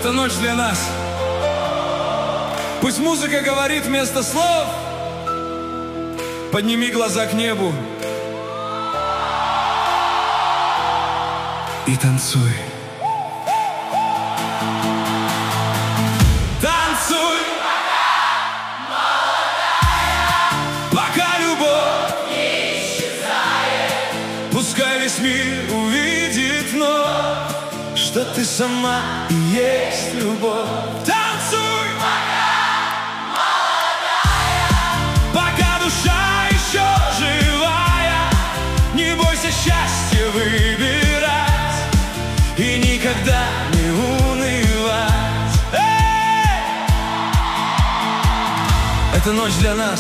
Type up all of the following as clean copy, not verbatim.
Эта ночь для нас. Пусть музыка говорит вместо слов. Подними глаза к небу и танцуй. Танцуй, пока любовь не исчезает. Пускай весь мир увидит вновь, что ты сама и есть любовь. Танцуй, пока душа еще живая. Не бойся счастья выбирать и никогда не унывать. Это ночь для нас.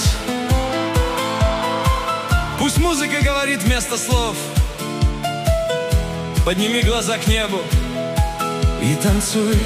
Пусть музыка говорит вместо слов. Подними глаза к небу и танцуй.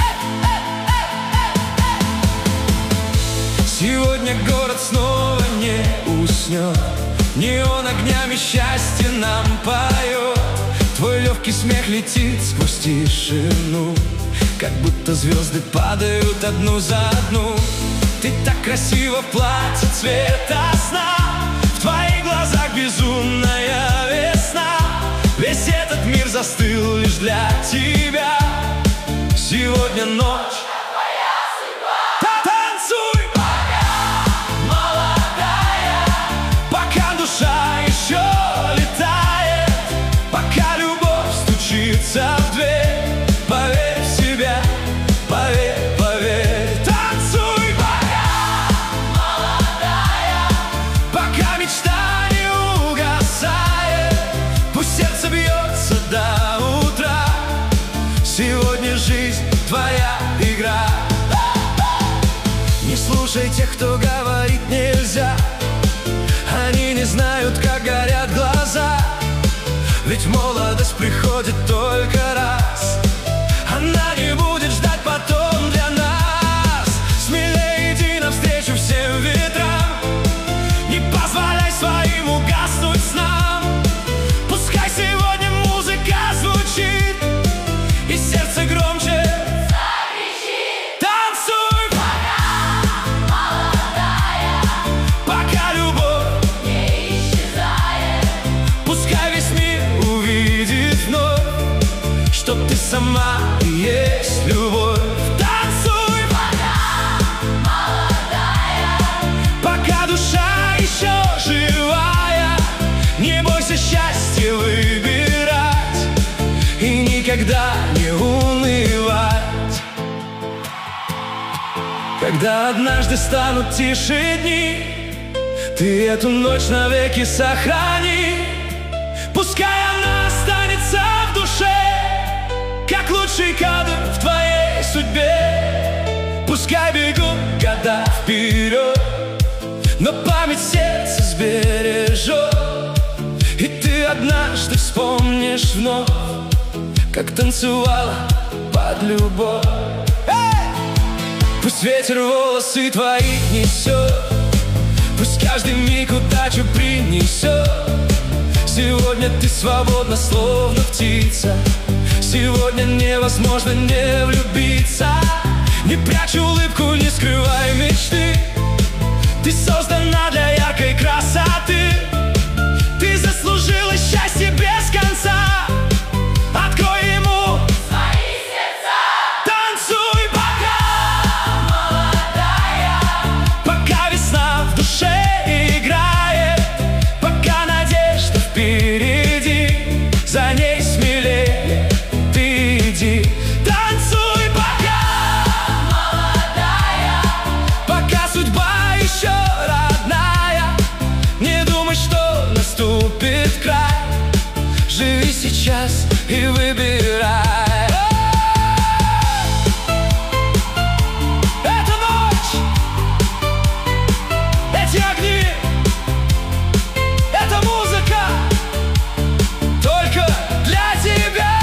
Сегодня город снова не уснет. Неон огнями счастье нам поет. Твой легкий смех летит сквозь тишину, как будто звезды падают одну за одну. Ты так красиво в платье цвета сна. В твоих глазах безумная весна. Весь этот мир застыл лишь для тебя. Сегодня ночь твоя судьба. Танцуй, пока молодая, пока душа еще летает, пока любовь стучится в дверь. Поверь в себя, поверь, поверь. Танцуй, пока молодая, пока мечта не угасает. Пусть сердце бьется до утра. Сегодня жизнь твоя игра. Не слушай тех, кто говорит нельзя. Они не знают, как горят глаза. Ведь молодость приходит только раз. Она не будет ждать потом для нас. Смелее иди навстречу всем ветрам. Не позволяй своим угаснуть снам. Пускай сегодня музыка звучит и сердце громче закричит. Танцуй, пока молодая, пока любовь не исчезает. Пускай весь мир увидит вновь, что ты сама и есть любовь. Танцуй, пока молодая, пока душа еще живая. Не бойся счастья выбирать и никогда не унывать. Когда однажды станут тише дни, ты эту ночь навеки сохрани. Пускай она останется в душе, как лучший кадр в твоей судьбе. Пускай бегут года вперед, но память сердце сбережет. И ты однажды вспомнишь вновь, как танцевала под любовь. Пусть ветер волосы твои несет, пусть каждый миг удачу принесет. Сегодня ты свободна, словно птица. Сегодня невозможно не влюбиться. Не прячь улыбку, не скрывай мечты. Ты создана для яркой красоты. Ты заслужила счастье без конца. Открой ему свои сердца. Танцуй, пока молодая, пока весна в душе играет, пока надежда впереди, за ней смелее ты иди. Танцуй, пока молодая, пока судьба еще родная. Не думай, что наступит край. Живи сейчас и выбирай. Эта ночь, эти огни, эта музыка только для тебя.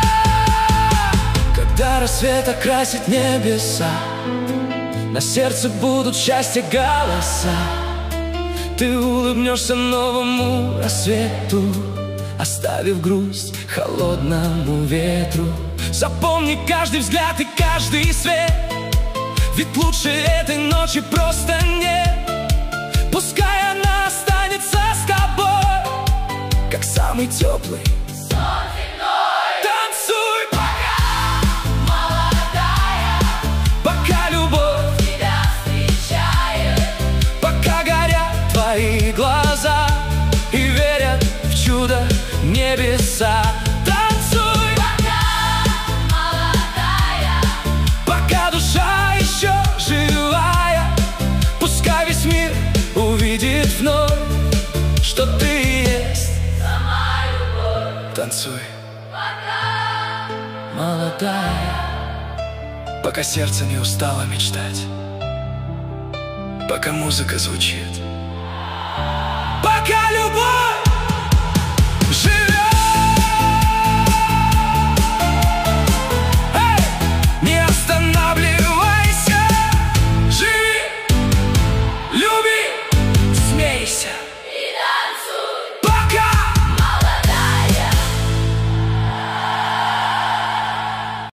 Когда рассвет окрасит небеса, на сердце будут счастья голоса. Ты улыбнешься новому рассвету, оставив грусть холодному ветру. Запомни каждый взгляд и каждый свет, ведь лучше этой ночи просто нет. Пускай она останется с тобой, как самый теплый сон земной. Танцуй, пока молодая, пока любовь тебя встречает, пока горят твои глаза и верят в чудо небеса. Танцуй, пока молодая, пока душа еще живая. Пускай весь мир увидит вновь, что ты и есть сама любовь. Танцуй, пока молодая, пока сердце не устало мечтать, пока музыка звучит